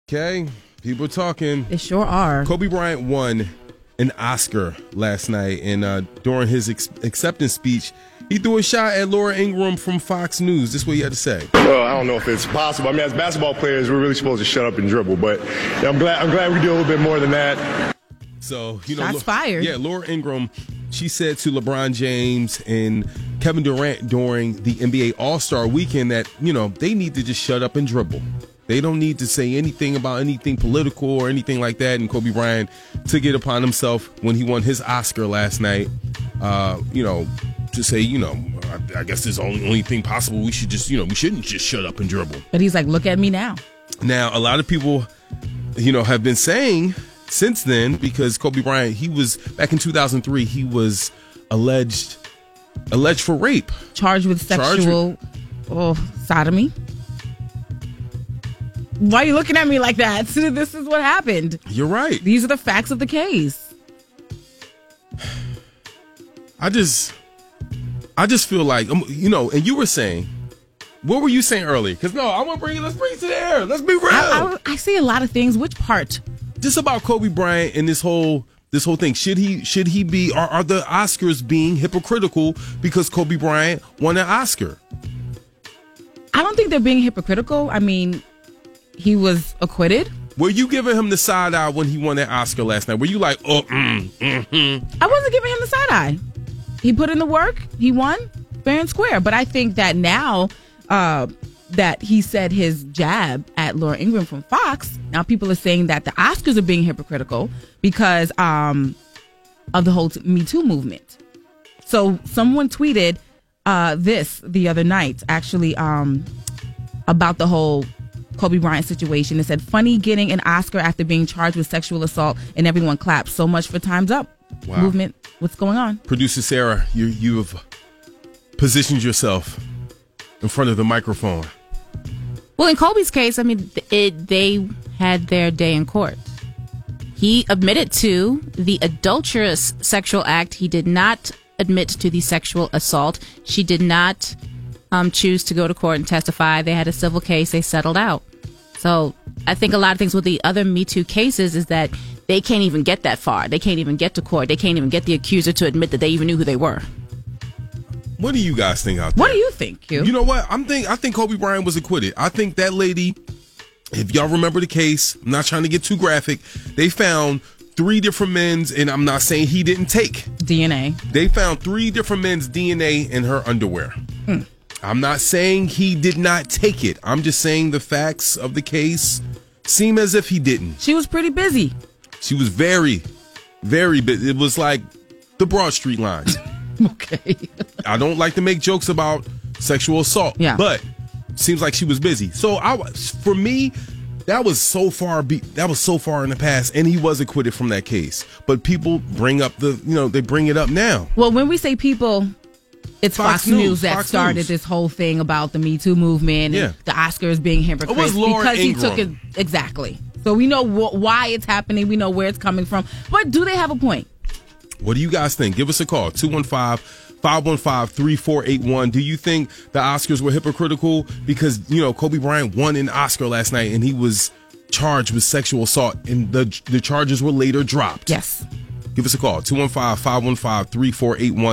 Okay, people talking. They sure are. Kobe Bryant won an Oscar last night, and during his acceptance speech, he threw a shot at Laura Ingraham from Fox News. This is what he had to say. Well, I don't know if it's possible. I mean, as basketball players, we're really supposed to shut up and dribble, but I'm glad we do a little bit more than that. So, shots fired. Yeah, Laura Ingraham, she said to LeBron James and Kevin Durant during the NBA All-Star weekend that, they need to just shut up and dribble. They don't need to say anything about anything political or anything like that. And Kobe Bryant took it upon himself when he won his Oscar last night, to say, I guess this is the only thing possible. We should just, we shouldn't just shut up and dribble. But he's like, look at me now. Now, a lot of people, have been saying since then, because Kobe Bryant, he was, back in 2003, he was alleged for rape. Charged with sexual sodomy. Why are you looking at me like that? This is what happened. You're right. These are the facts of the case. I just feel like, and you were saying, what were you saying earlier? Because let's bring it to the air. Let's be real. I see a lot of things. Which part? Just about Kobe Bryant and this whole thing. Should he be, are the Oscars being hypocritical because Kobe Bryant won an Oscar? I don't think they're being hypocritical. I mean, he was acquitted. Were you giving him the side eye when he won that Oscar last night? Were you like, I wasn't giving him the side eye. He put in the work. He won fair and square. But I think that now that he said his jab at Laura Ingraham from Fox, now people are saying that the Oscars are being hypocritical because of the whole Me Too movement. So someone tweeted this the other night, actually, about the whole Kobe Bryant situation. It said, funny getting an Oscar after being charged with sexual assault, and everyone claps. So much for Time's Up movement. What's going on? Producer Sarah, you have positioned yourself in front of the microphone. Well, in Kobe's case, I mean, they had their day in court. He admitted to the adulterous sexual act. He did not admit to the sexual assault. She did not choose to go to court and testify. They had a civil case. They settled out. So I think a lot of things with the other Me Too cases is that they can't even get that far. They can't even get to court. They can't even get the accuser to admit that they even knew who they were. What do you guys think out there? What do you think, Q? You know what? I think Kobe Bryant was acquitted. I think that lady, if y'all remember the case, I'm not trying to get too graphic, they found 3 different men's, and I'm not saying he didn't take DNA. They found 3 different men's DNA in her underwear. I'm not saying he did not take it. I'm just saying the facts of the case seem as if he didn't. She was pretty busy. She was very, very busy. It was like the Broad Street lines. Okay. I don't like to make jokes about sexual assault, but seems like she was busy. So for me, that was so far in the past, and he was acquitted from that case. But people bring up they bring it up now. Well, when we say people, it's Fox News that started this whole thing about the Me Too movement and the Oscars being hypocrites. It was Laura because Ingraham. He took it exactly. So we know why it's happening. We know where it's coming from. But do they have a point? What do you guys think? Give us a call, 215-515-3481. Do you think the Oscars were hypocritical because, Kobe Bryant won an Oscar last night and he was charged with sexual assault and the charges were later dropped? Yes. Give us a call, 215-515-3481.